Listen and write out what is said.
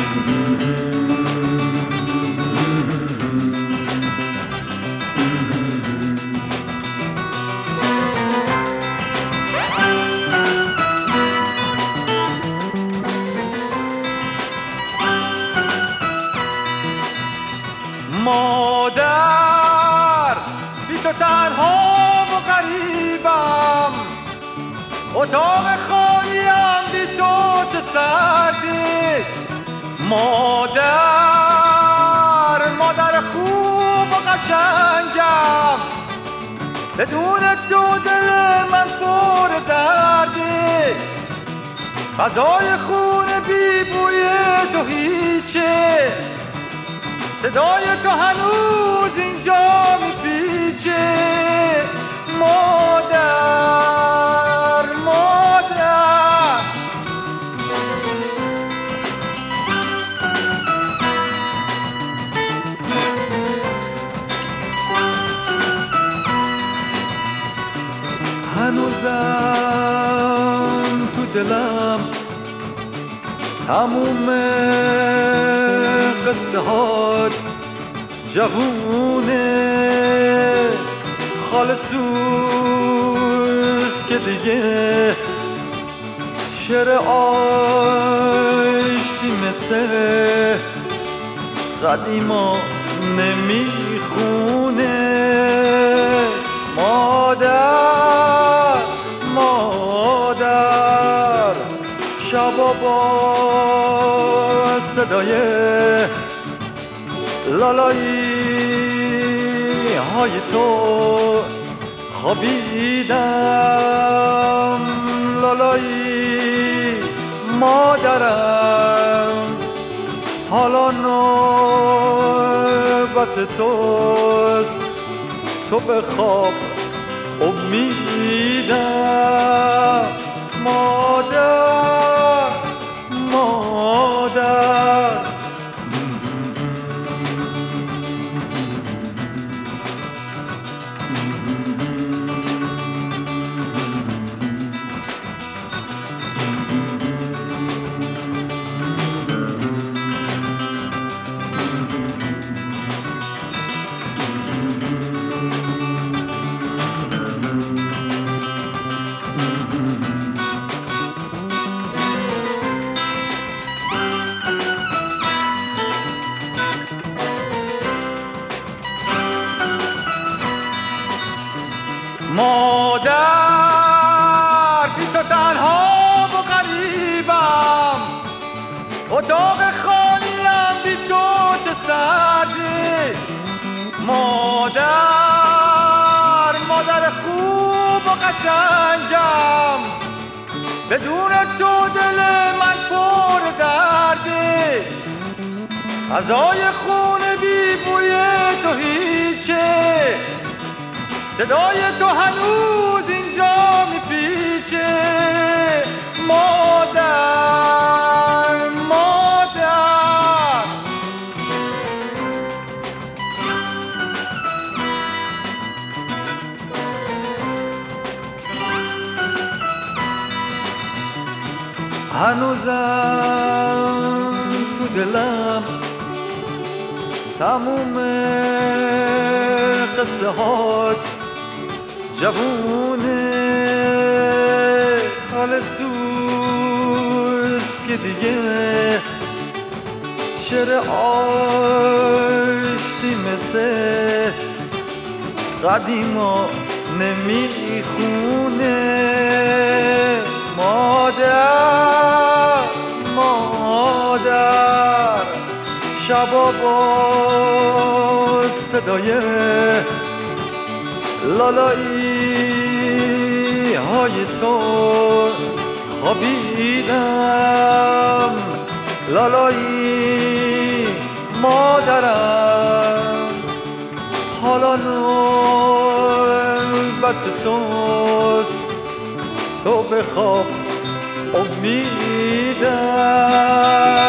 مادر بی تو تنها و غریبم، اتاق خالیم بی تو چه سردی. مادر خوب و قشنگم، بدون تو دل من پر دردی. غذای خون بی بوی تو هیچه، صدای تو هنوز اینجا میپیچه. مادر هنوزم تو دلم تموم قصه هات جوونه، خالصوز که دیگه شعر آشتی مثل قدیما نمیخونه. مادر شبا با صدای لالایی های تو خوابیدم. لالایی مادرم، حالا نوبت توست، تو به خواب امیدم. مادر مادر بی تو تنها و غریبم، اتاق خالیم بی تو چه سردی. مادر خوب و قشنگم، بدون تو دل من پر دردی. غذای خون بی بوی تو هیچه، صدای تو هنوز اینجا میپیچه. مادر هنوزم تو دلم تموم قصه هات جوونه، خالصوز که دیگه شعر آشتی مثل قدیما نمیخونه. مادر شبا با صدای لالایی های تو خوابیدم. لالایی مادرم، حالا نوبت توست، تو به خواب امیدم.